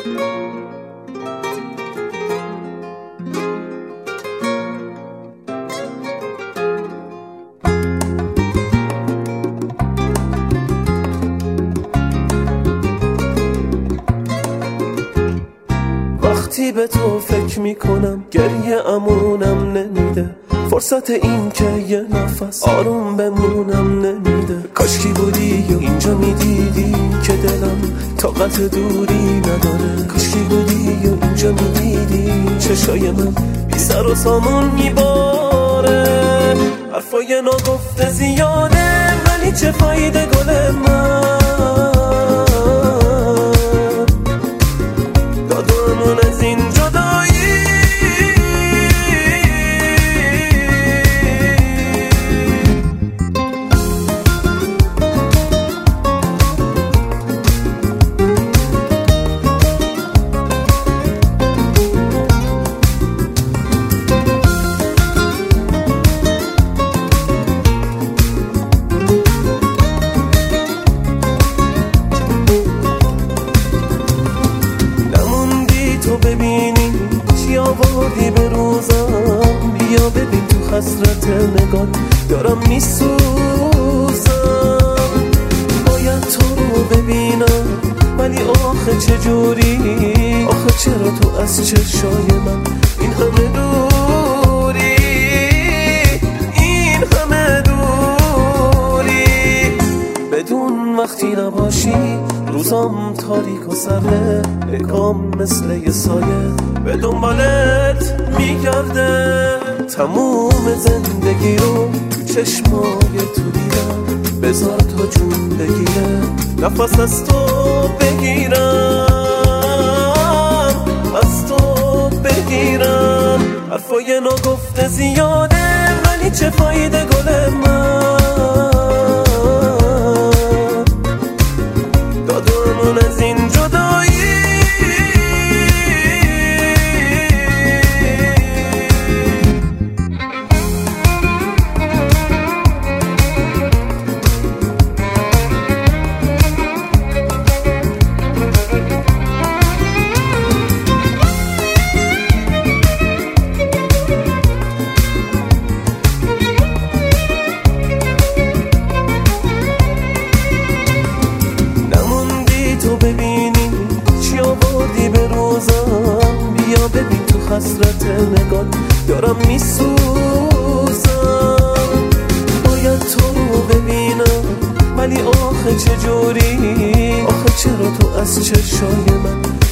وقتی به تو فکر میکنم گریه امونم نمیده، فرصت این که یه نفس آروم بمونم نمیده. کاشکی بودی و اینجا میدیدی که دلم طاقت دوری نداره. کاشکی بودی و اینجا میدیدی چشای من بی سر و سامون میباره. حرفای ناگفته زیاده ولی چه فایده گل من، دادمون از این جدایی. ببینی چی آوردی به روزم، بیا ببین تو حسرت نگات دارم میسوزم. باید تو رو ببینم ولی آخه چجوری، آخه چرا تو از چشای من این همه دوری، این همه دوری. بدون وقتی نباشی روزام تاریک و سرده، اکام مثل یه سایه به دنبالت میگرده. تموم زندگی رو تو چشمای تو دیدم، بذار تا جون بگیره نفس از تو بگیرم، از تو بگیرم. حرفای ناگفته زیاده ولی چه فایده گل من، دادمون از این جدایی. ببینی چی آوردی به روزم، بیا ببین تو حسرت نگات دارم میسوزم. باید تو رو ببینم ولی آخه چجوری، آخه چرا تو از چشای من